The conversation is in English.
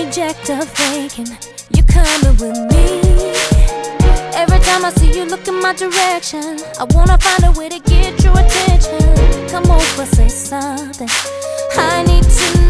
subject of thinking you're coming with me. Every time I see you look in my direction, I wanna find a way to get your attention. Come over, say something, I need to know.